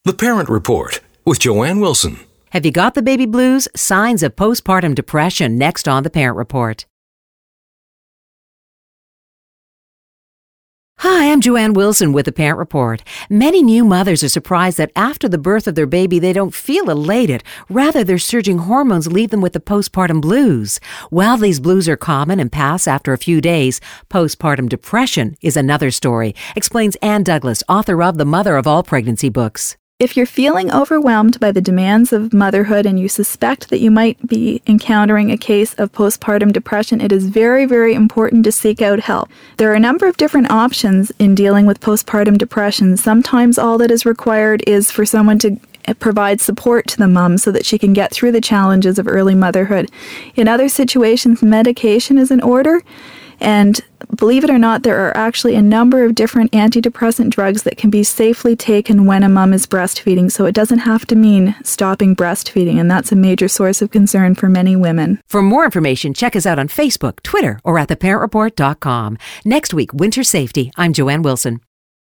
The Parent Report with Joanne Wilson. Have you got the baby blues? Signs of postpartum depression next on The Parent Report. Hi, I'm Joanne Wilson with The Parent Report. Many new mothers are surprised that after the birth of their baby, they don't feel elated. Rather, their surging hormones leave them with the postpartum blues. While these blues are common and pass after a few days, postpartum depression is another story, explains Ann Douglas, author of The Mother of All Pregnancy books. If you're feeling overwhelmed by the demands of motherhood and you suspect that you might be encountering a case of postpartum depression, it is very, very important to seek out help. There are a number of different options in dealing with postpartum depression. Sometimes all that is required is for someone to provide support to the mom so that she can get through the challenges of early motherhood. In other situations, medication is in order. And believe it or not, there are actually a number of different antidepressant drugs that can be safely taken when a mom is breastfeeding. So it doesn't have to mean stopping breastfeeding, and that's a major source of concern for many women. For more information, check us out on Facebook, Twitter, or at theparentreport.com. Next week, winter safety. I'm Joanne Wilson.